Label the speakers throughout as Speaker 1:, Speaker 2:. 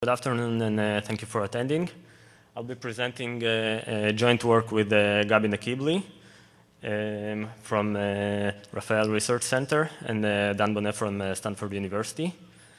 Speaker 1: Good afternoon, and thank you for attending. I'll be presenting joint work with Gabi Nakibli from Rafael Research Center and Dan Bonnet from Stanford University.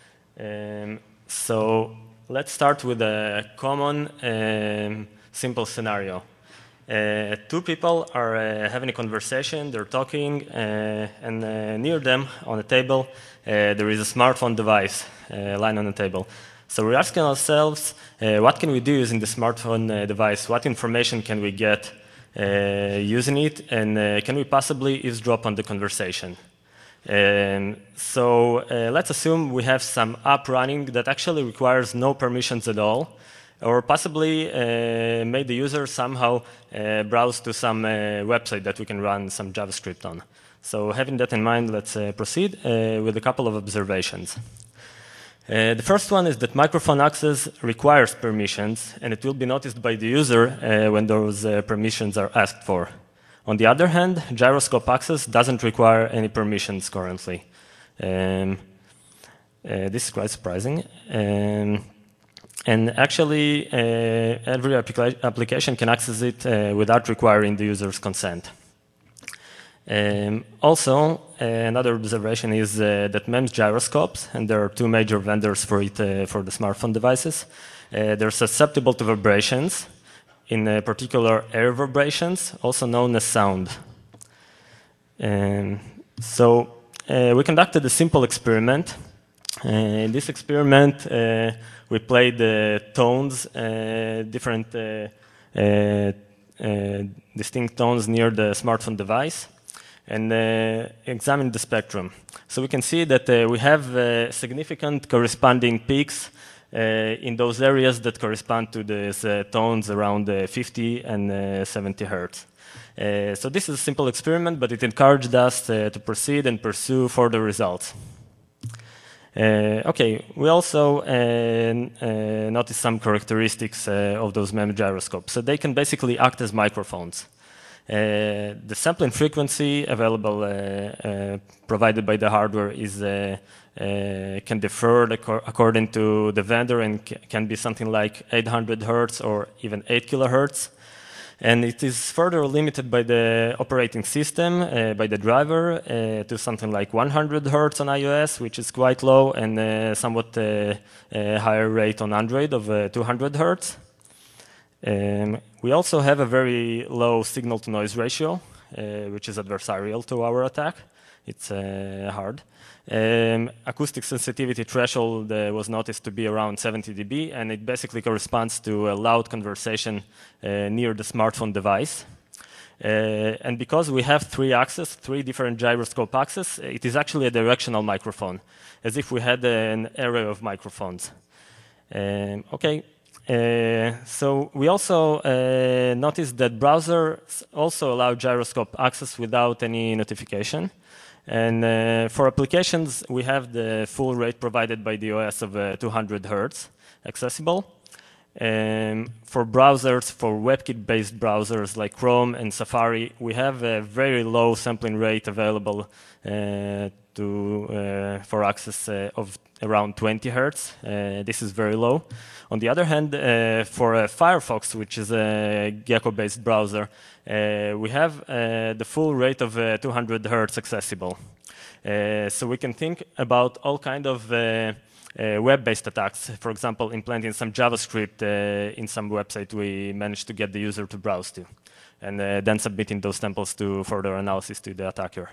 Speaker 1: So let's start with a common simple scenario. Two people are having a conversation, they're talking, and near them on a table there is a smartphone device lying on the table. So we're asking ourselves, what can we do using the smartphone device? What information can we get using it? And can we possibly eavesdrop on the conversation? So let's assume we have some app running that actually requires no permissions at all, or possibly made the user somehow browse to some website that we can run some JavaScript on. So having that in mind, let's proceed with a couple of observations. The first one is that microphone access requires permissions, and it will be noticed by the user when those permissions are asked for. On the other hand, gyroscope access doesn't require any permissions currently. This is quite surprising. And actually, every application can access it without requiring the user's consent. Also, another observation is that MEMS gyroscopes, and there are two major vendors for it for the smartphone devices, they're susceptible to vibrations, in particular air vibrations, also known as sound. So we conducted a simple experiment. In this experiment, we played tones, different distinct tones near the smartphone device, and examine the spectrum. So we can see that we have significant corresponding peaks in those areas that correspond to these tones around 50 and 70 hertz. So this is a simple experiment, but it encouraged us to proceed and pursue further results. Okay, we also noticed some characteristics of those MEMS gyroscopes. So they can basically act as microphones. The sampling frequency available provided by the hardware is can differ according to the vendor and can be something like 800 hertz or even 8 kilohertz. And it is further limited by the operating system, by the driver, to something like 100 hertz on iOS, which is quite low, and somewhat higher rate on Android of 200 hertz. We also have a very low signal-to-noise ratio, which is adversarial to our attack. It's hard. Acoustic sensitivity threshold was noticed to be around 70 dB, and it basically corresponds to a loud conversation near the smartphone device. And because we have three different gyroscope axes, it is actually a directional microphone, as if we had an array of microphones. Okay. So we also noticed that browsers also allow gyroscope access without any notification. And for applications, we have the full rate provided by the OS of 200 hertz accessible. For browsers, for WebKit-based browsers like Chrome and Safari, we have a very low sampling rate available for access of around 20 hertz. This is very low. On the other hand, for Firefox, which is a Gecko-based browser, we have the full rate of 200 hertz accessible. So we can think about all kind of web-based attacks. For example, implanting some JavaScript in some website we managed to get the user to browse to, and then submitting those samples to further analysis to the attacker.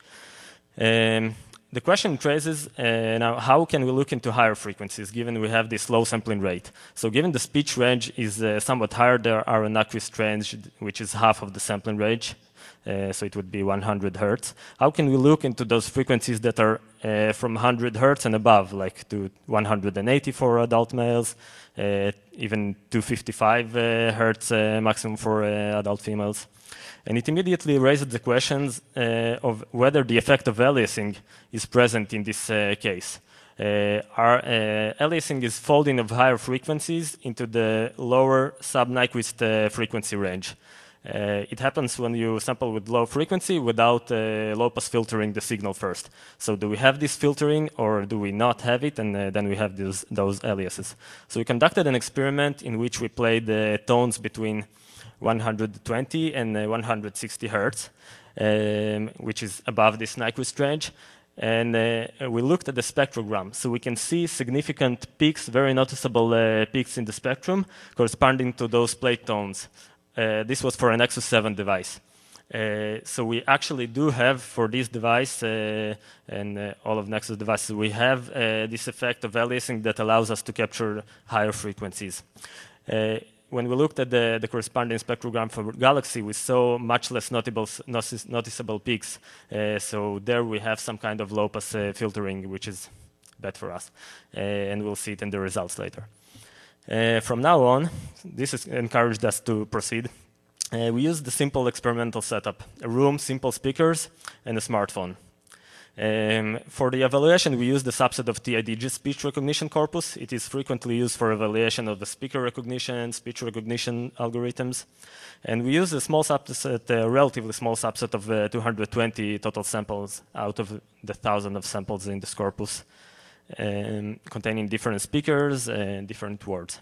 Speaker 1: The question raises now, how can we look into higher frequencies given we have this low sampling rate? So given the speech range is somewhat higher, there are an Nyquist range which is half of the sampling range, so it would be 100 hertz. How can we look into those frequencies that are from 100 hertz and above, like to 180 for adult males, even 255 hertz maximum for adult females? And it immediately raises the questions of whether the effect of aliasing is present in this case. Aliasing is folding of higher frequencies into the lower sub-Nyquist frequency range. It happens when you sample with low frequency without low-pass filtering the signal first. So do we have this filtering or do we not have it? And then we have those aliases. So we conducted an experiment in which we played tones between 120 and 160 hertz, which is above this Nyquist range. And we looked at the spectrogram. So we can see significant peaks, very noticeable peaks in the spectrum corresponding to those played tones. This was for a Nexus 7 device. So we actually do have for this device and all of Nexus devices, we have this effect of aliasing that allows us to capture higher frequencies. When we looked at the corresponding spectrogram for Galaxy, we saw much less noticeable peaks. So there we have some kind of low-pass filtering, which is bad for us. And we'll see it in the results later. From now on, this has encouraged us to proceed. We used the simple experimental setup, a room, simple speakers, and a smartphone. For the evaluation, we used the subset of TIDG speech recognition corpus. It is frequently used for evaluation of the speaker recognition, speech recognition algorithms. And we used a small subset, a relatively small subset of 220 total samples out of the 1,000 of samples in this corpus, containing different speakers and different words.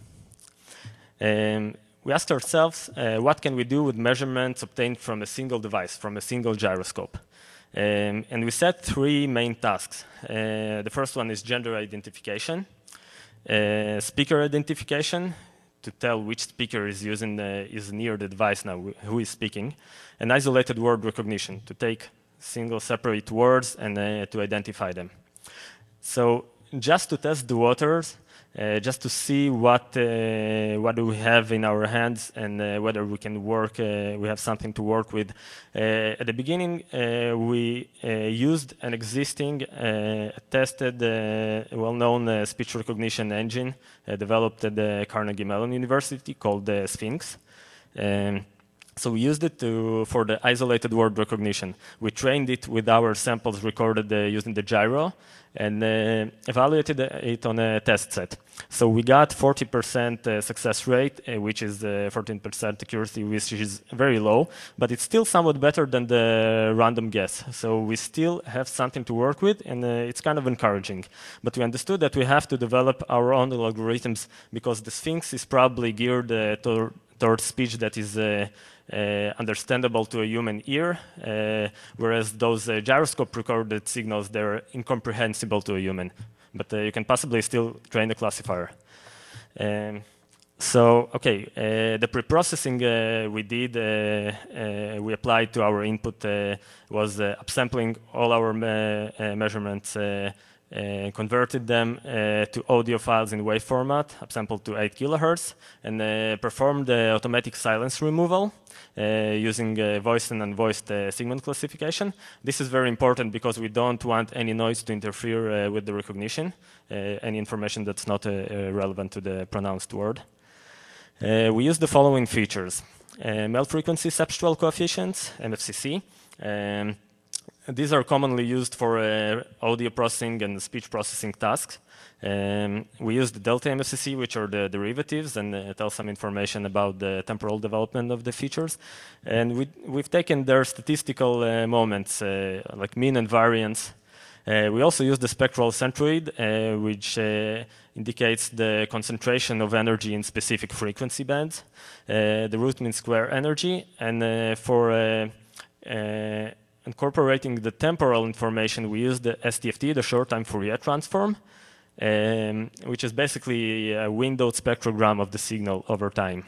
Speaker 1: We asked ourselves, what can we do with measurements obtained from a single device, from a single gyroscope? And we set three main tasks. The first one is gender identification, speaker identification, to tell which speaker is near the device now, who is speaking, and isolated word recognition, to take single separate words and to identify them. So just to test the waters, just to see what do we have in our hands and whether we can work, we have something to work with. At the beginning, we used an existing, tested, well-known speech recognition engine developed at the Carnegie Mellon University called Sphinx. So we used it for the isolated word recognition. We trained it with our samples recorded using the gyro and evaluated it on a test set. So we got 40% success rate, which is 14% accuracy, which is very low, but it's still somewhat better than the random guess. So we still have something to work with, and it's kind of encouraging. But we understood that we have to develop our own algorithms because the Sphinx is probably geared towards speech that is understandable to a human ear, whereas those gyroscope recorded signals, they're incomprehensible to a human. But you can possibly still train the classifier. So, okay, the pre-processing we did, we applied to our input was upsampling all our measurements, converted them to audio files in WAV format, upsampled to 8 kilohertz, and performed automatic silence removal using voiced and unvoiced segment classification. This is very important because we don't want any noise to interfere with the recognition, any information that's not relevant to the pronounced word. We use the following features. Mel frequency substral coefficients, MFCC. These are commonly used for audio processing and speech processing tasks. We use the delta MFCC, which are the derivatives, and tell some information about the temporal development of the features. And we've taken their statistical moments, like mean and variance. We also use the spectral centroid, which indicates the concentration of energy in specific frequency bands, the root mean square energy, and for incorporating the temporal information, we use the STFT, the short-time Fourier transform, which is basically a windowed spectrogram of the signal over time.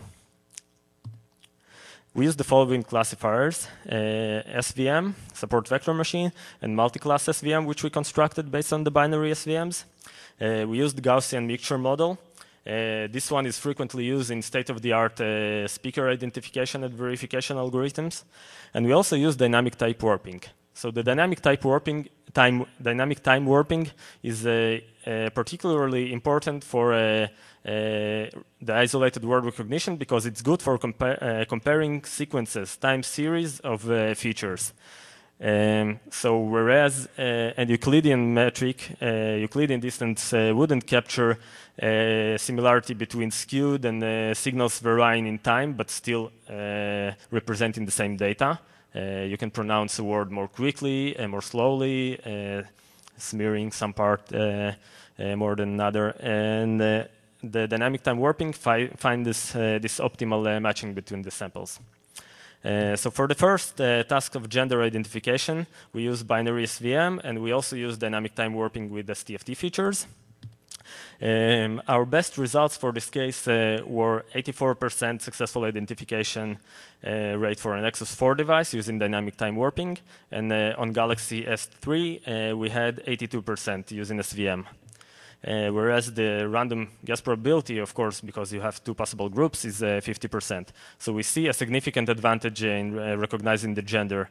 Speaker 1: We use the following classifiers: SVM, support vector machine, and multi-class SVM, which we constructed based on the binary SVMs. We use the Gaussian mixture model. This one is frequently used in state-of-the-art speaker identification and verification algorithms. And we also use dynamic type warping. So the dynamic time warping is particularly important for the isolated word recognition because it's good for comparing sequences, time series of features. So whereas a Euclidean metric, Euclidean distance wouldn't capture similarity between skewed and signals varying in time, but still representing the same data. You can pronounce a word more quickly and more slowly, smearing some part more than another. And the dynamic time warping find this optimal matching between the samples. So for the first task of gender identification, we use binary SVM, and we also use dynamic time warping with STFT features. Our best results for this case were 84% successful identification rate for an Nexus 4 device using dynamic time warping, and on Galaxy S3 we had 82% using SVM. Whereas the random guess probability, of course, because you have two possible groups, is 50%. So we see a significant advantage in recognizing the gender.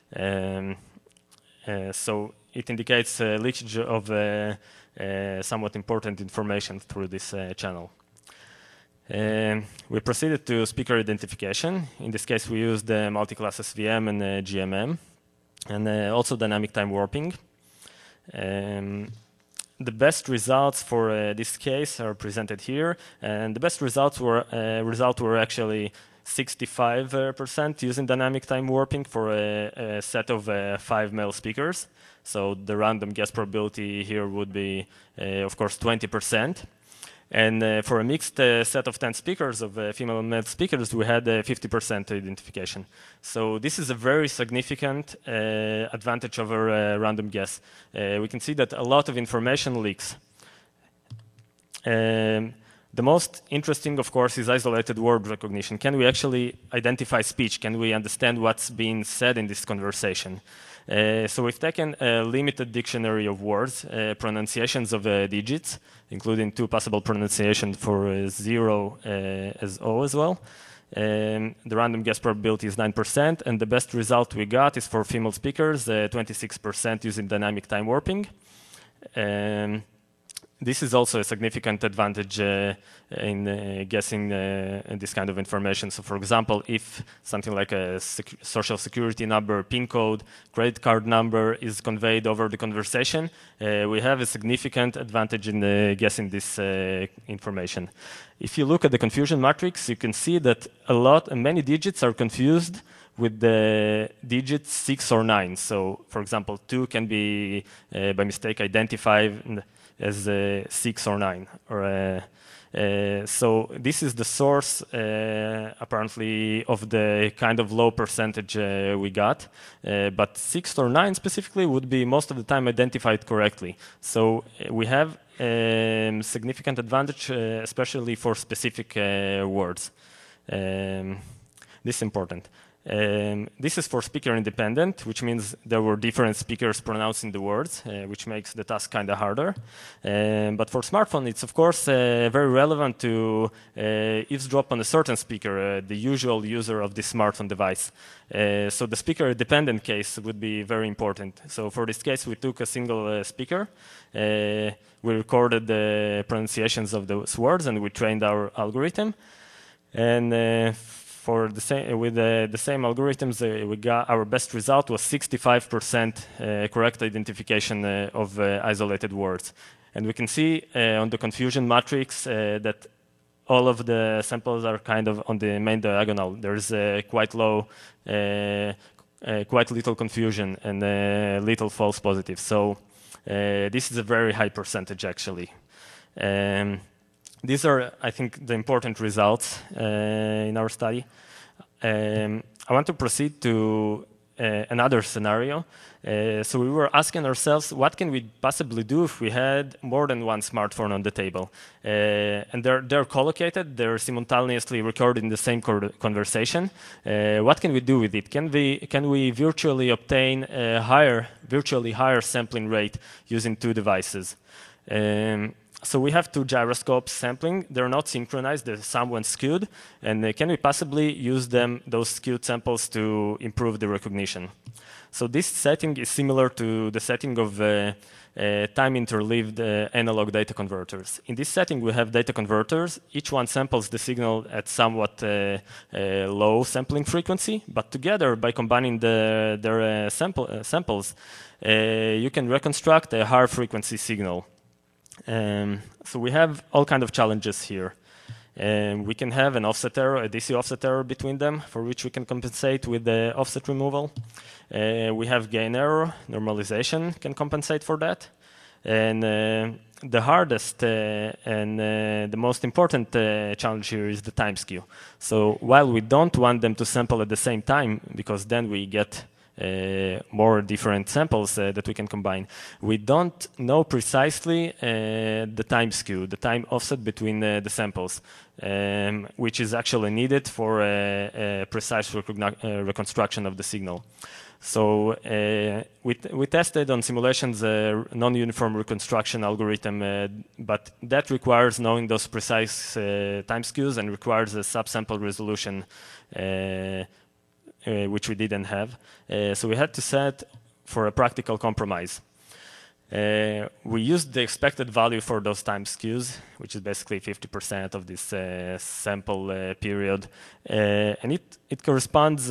Speaker 1: So it indicates leakage of somewhat important information through this channel. We proceeded to speaker identification. In this case, we used multi-class SVM and GMM, and also dynamic time warping. The best results for this case are presented here, and the best results were actually 65% using dynamic time warping for a set of 5 male speakers. So the random guess probability here would be, of course, 20%. And for a mixed set of 10 speakers of female and male speakers, we had 50% identification. So this is a very significant advantage over random guess. We can see that a lot of information leaks. The most interesting, of course, is isolated word recognition. Can we actually identify speech? Can we understand what's being said in this conversation? So we've taken a limited dictionary of words, pronunciations of digits, including 2 possible pronunciations for 0 as O as well. The random guess probability is 9%, and the best result we got is for female speakers, 26% using dynamic time warping. This is also a significant advantage in guessing this kind of information. So for example, if something like a social security number, PIN code, credit card number is conveyed over the conversation, we have a significant advantage in guessing this information. If you look at the confusion matrix, you can see that many digits are confused with the digits 6 or 9. So for example, 2 can be by mistake identified as 6 or 9. So this is the source, apparently, of the kind of low percentage we got. But 6 or 9 specifically would be most of the time identified correctly. So we have significant advantage, especially for specific words. This is important. This is for speaker independent, which means there were different speakers pronouncing the words, which makes the task kind of harder. But for smartphone, it's of course very relevant to eavesdrop on a certain speaker, the usual user of this smartphone device. So the speaker dependent case would be very important. So for this case, we took a single speaker. We recorded the pronunciations of those words, and we trained our algorithm. And for the same, with the same algorithms, we got our best result was 65% correct identification of isolated words. And we can see on the confusion matrix that all of the samples are kind of on the main diagonal. There's quite low, quite little confusion and little false positives. So this is a very high percentage, actually. These are, I think, the important results in our study. I want to proceed to another scenario. So we were asking ourselves, what can we possibly do if we had more than one smartphone on the table? And they're collocated, they're simultaneously recorded in the same conversation. What can we do with it? Can we virtually obtain a virtually higher sampling rate using 2 devices? So we have 2 gyroscopes sampling. They're not synchronized, they're somewhat skewed. And can we possibly use those skewed samples to improve the recognition? So this setting is similar to the setting of time-interleaved analog data converters. In this setting, we have data converters. Each one samples the signal at somewhat low sampling frequency, but together, by combining their samples, you can reconstruct a higher frequency signal. So we have all kinds of challenges here. We can have an offset error, a DC offset error between them, for which we can compensate with the offset removal. We have gain error, normalization can compensate for that. And the hardest and the most important challenge here is the time skew. So while we don't want them to sample at the same time, because then we get more different samples that we can combine, we don't know precisely the time skew, the time offset between the samples, which is actually needed for a precise reconstruction of the signal. So we tested on simulations a non-uniform reconstruction algorithm, but that requires knowing those precise time skews and requires a subsample resolution, which we didn't have. So we had to set for a practical compromise. We used the expected value for those time skews, which is basically 50% of this sample period. And it corresponds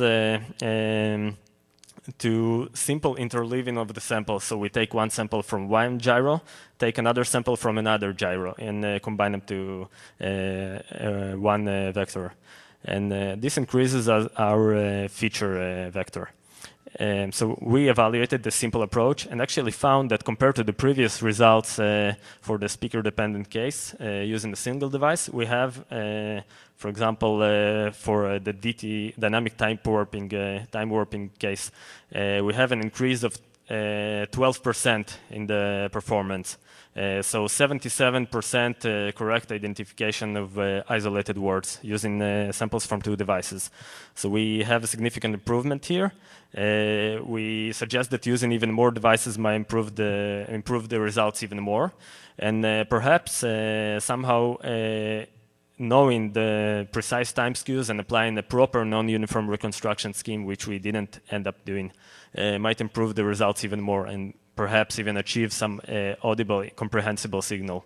Speaker 1: to simple interleaving of the samples. So we take one sample from one gyro, take another sample from another gyro, and combine them to one vector. And this increases our feature vector. So we evaluated the simple approach and actually found that compared to the previous results for the speaker-dependent case using a single device, we have, for example, for the DT, dynamic time warping case, we have an increase of 12% in the performance. So 77% correct identification of isolated words using samples from two devices. So we have a significant improvement here. We suggest that using even more devices might improve the results even more. And perhaps somehow knowing the precise time skews and applying a proper non-uniform reconstruction scheme, which we didn't end up doing, might improve the results even more and perhaps even achieve some audible, comprehensible signal.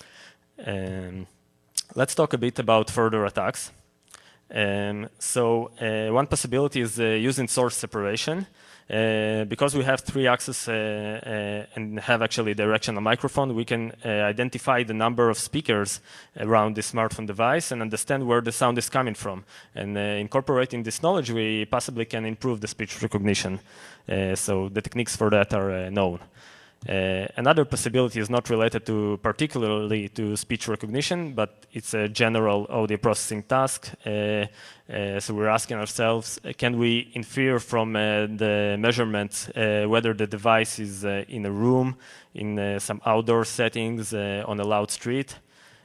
Speaker 1: Let's talk a bit about further attacks. So one possibility is using source separation. Because we have 3 axes and have actually a directional microphone, we can identify the number of speakers around the smartphone device and understand where the sound is coming from. And incorporating this knowledge, we possibly can improve the speech recognition. So the techniques for that are known. Another possibility is not related particularly to speech recognition, but it's a general audio processing task. So we're asking ourselves, can we infer from the measurements whether the device is in a room, in some outdoor settings, on a loud street?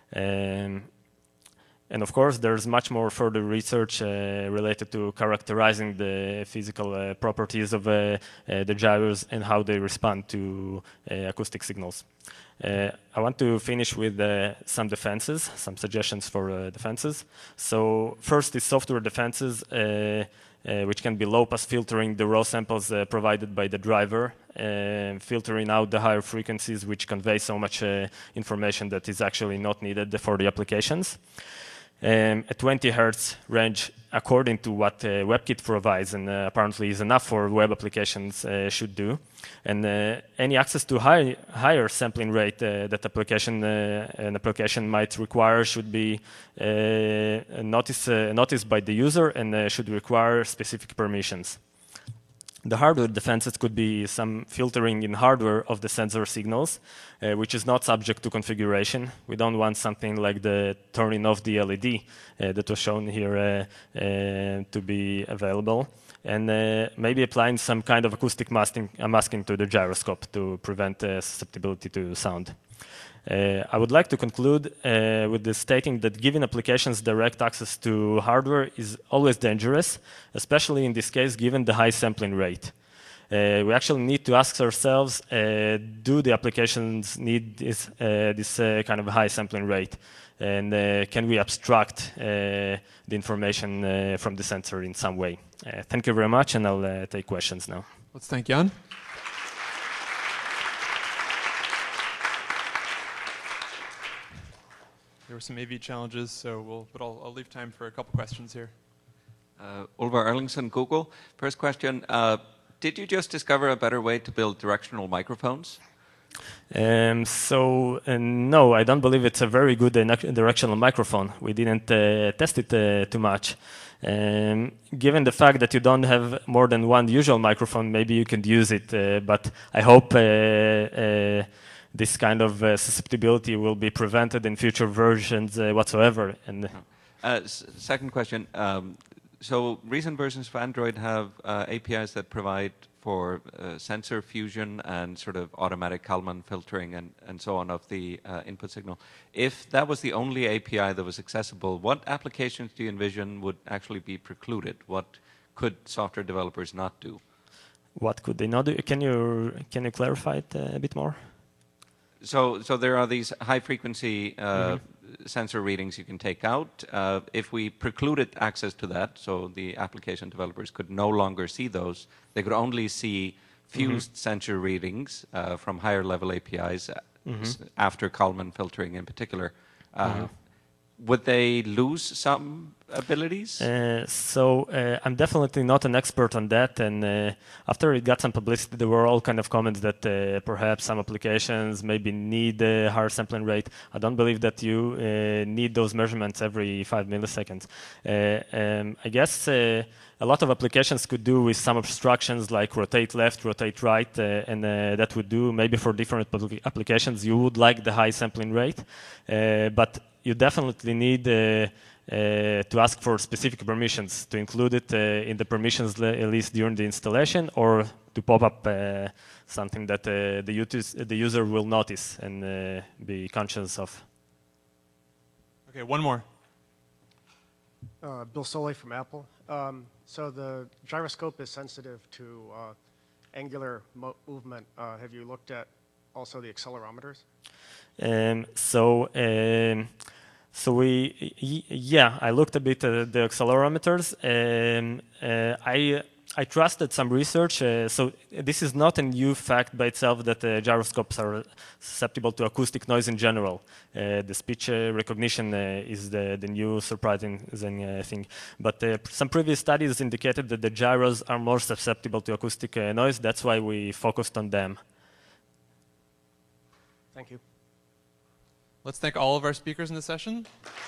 Speaker 1: And of course, there's much more further research related to characterizing the physical properties of the gyros and how they respond to acoustic signals. I want to finish with some defenses, some suggestions for defenses. So first is software defenses, which can be low-pass filtering the raw samples provided by the driver, filtering out the higher frequencies, which convey so much information that is actually not needed for the applications. A 20 hertz range, according to what WebKit provides, and apparently is enough for web applications, should do. And any access to higher sampling rate that an application might require should be noticed by the user and should require specific permissions. The hardware defenses could be some filtering in hardware of the sensor signals, which is not subject to configuration. We don't want something like the turning off the LED that was shown here to be available. And maybe applying some kind of acoustic masking to the gyroscope to prevent susceptibility to sound. I would like to conclude with the stating that giving applications direct access to hardware is always dangerous, especially in this case given the high sampling rate. We actually need to ask ourselves, do the applications need this kind of high sampling rate? And can we abstract the information from the sensor in some way? Thank you very much, and I'll take questions now.
Speaker 2: Let's thank Jan. There were some AV challenges, so but I'll leave time for a couple questions here.
Speaker 3: Ulvar Erlingsson, Google. First question, did you just discover a better way to build directional microphones?
Speaker 1: No, I don't believe it's a very good directional microphone. We didn't test it too much. Given the fact that you don't have more than one usual microphone, maybe you can use it, but I hope this kind of susceptibility will be prevented in future versions whatsoever. And
Speaker 3: second question, so recent versions of Android have APIs that provide for sensor fusion and sort of automatic Kalman filtering and so on of the input signal. If that was the only API that was accessible, what applications do you envision would actually be precluded? What could software developers not do?
Speaker 1: What could they not do? Can you clarify it a bit more?
Speaker 3: So there are these high-frequency sensor readings you can take out. If we precluded access to that, so the application developers could no longer see those, they could only see fused sensor readings from higher-level APIs after Kalman filtering in particular. Would they lose some abilities?
Speaker 1: I'm definitely not an expert on that, and after it got some publicity, there were all kind of comments that perhaps some applications maybe need a higher sampling rate. I don't believe that you need those measurements every 5 milliseconds. I guess a lot of applications could do with some abstractions like rotate left, rotate right, and that would do maybe for different applications. You would like the high sampling rate, but you definitely need to ask for specific permissions, to include it in the permissions list during the installation, or to pop up something that the user will notice and be conscious of.
Speaker 2: Okay, one more.
Speaker 4: Bill Soley from Apple. So the gyroscope is sensitive to angular movement. Have you looked at also the accelerometers?
Speaker 1: I looked a bit at the accelerometers. I trusted some research. So this is not a new fact by itself that gyroscopes are susceptible to acoustic noise in general. The speech recognition is the new surprising thing. But some previous studies indicated that the gyros are more susceptible to acoustic noise. That's why we focused on them.
Speaker 4: Thank you.
Speaker 2: Let's thank all of our speakers in the session.